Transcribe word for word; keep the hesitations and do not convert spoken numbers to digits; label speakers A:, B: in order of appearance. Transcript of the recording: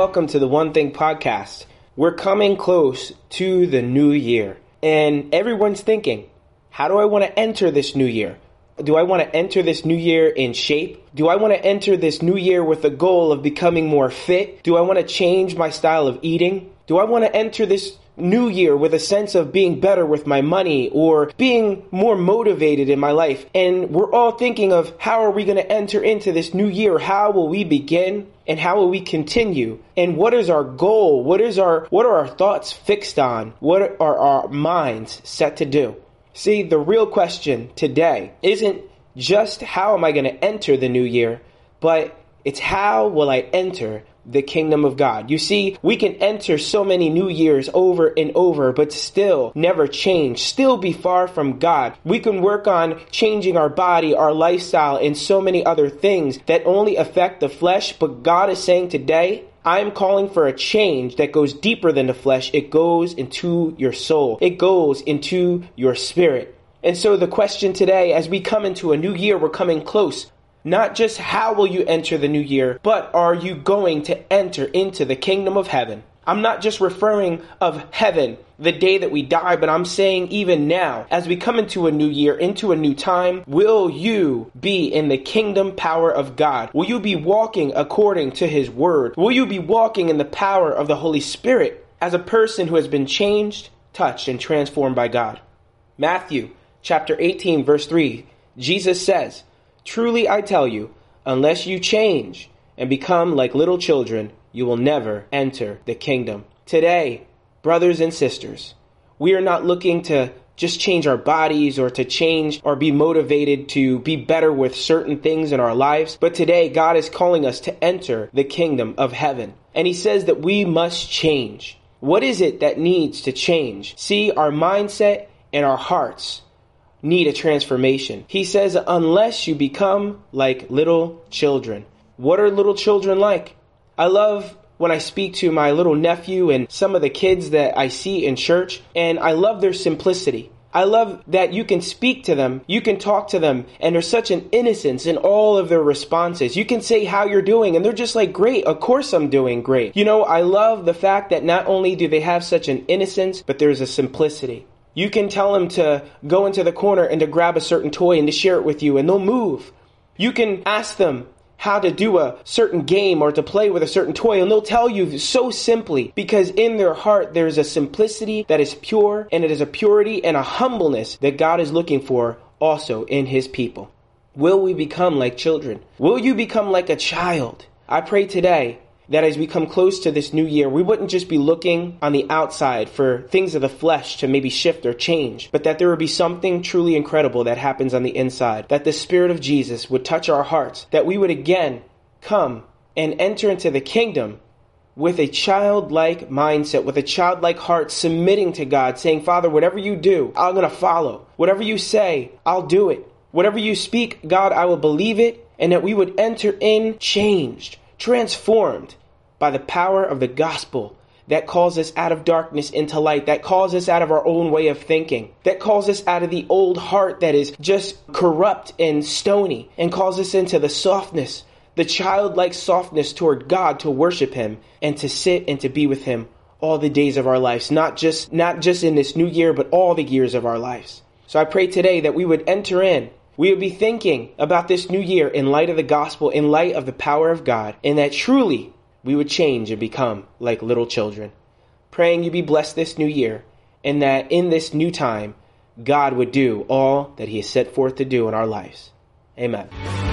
A: welcome to the One Thing Podcast. We're coming close to the new year, and everyone's thinking, how do I want to enter this new year? Do I want to enter this new year in shape? Do I want to enter this new year with the goal of becoming more fit? Do I want to change my style of eating? Do I want to enter this new year with a sense of being better with my money or being more motivated in my life? And we're all thinking of how are we going to enter into this new year? How will we begin? And how will we continue? And what is our goal? What is our what are our thoughts fixed on? What are our minds set to do? See, the real question today isn't just how am I going to enter the new year, but it's how will I enter the kingdom of God. You see, we can enter so many new years over and over, but still never change, still be far from God. We can work on changing our body, our lifestyle, and so many other things that only affect the flesh. But God is saying today, I'm calling for a change that goes deeper than the flesh. It goes into your soul. It goes into your spirit. And so the question today, as we come into a new year, we're coming close. Not just how will you enter the new year, but are you going to enter into the kingdom of heaven? I'm not just referring of heaven, the day that we die, but I'm saying even now, as we come into a new year, into a new time, will you be in the kingdom power of God? Will you be walking according to his word? Will you be walking in the power of the Holy Spirit as a person who has been changed, touched, and transformed by God? Matthew chapter eighteen, verse three, Jesus says, "Truly I tell you, unless you change and become like little children, you will never enter the kingdom." Today, brothers and sisters, we are not looking to just change our bodies or to change or be motivated to be better with certain things in our lives. But today, God is calling us to enter the kingdom of heaven. And he says that we must change. What is it that needs to change? See, our mindset and our hearts need a transformation. He says, unless you become like little children. What are little children like? I love when I speak to my little nephew and some of the kids that I see in church, and I love their simplicity. I love that you can speak to them, you can talk to them, and there's such an innocence in all of their responses. You can say how you're doing, and they're just like, great, of course I'm doing great. You know, I love the fact that not only do they have such an innocence, but there's a simplicity. You can tell them to go into the corner and to grab a certain toy and to share it with you, and they'll move. You can ask them how to do a certain game or to play with a certain toy, and they'll tell you so simply, because in their heart there's a simplicity that is pure, and it is a purity and a humbleness that God is looking for also in his people. Will we become like children? Will you become like a child? I pray today that as we come close to this new year, we wouldn't just be looking on the outside for things of the flesh to maybe shift or change, but that there would be something truly incredible that happens on the inside, that the Spirit of Jesus would touch our hearts, that we would again come and enter into the kingdom with a childlike mindset, with a childlike heart, submitting to God, saying, Father, whatever you do, I'm going to follow. Whatever you say, I'll do it. Whatever you speak, God, I will believe it, and that we would enter in changed, transformed by the power of the gospel that calls us out of darkness into light, that calls us out of our own way of thinking, that calls us out of the old heart that is just corrupt and stony, and calls us into the softness, the childlike softness toward God, to worship him and to sit and to be with him all the days of our lives, not just not just in this new year, but all the years of our lives. So I pray today that we would enter in. We would be thinking about this new year in light of the gospel, in light of the power of God, and that truly we would change and become like little children. Praying you be blessed this new year, and that in this new time, God would do all that he has set forth to do in our lives. Amen.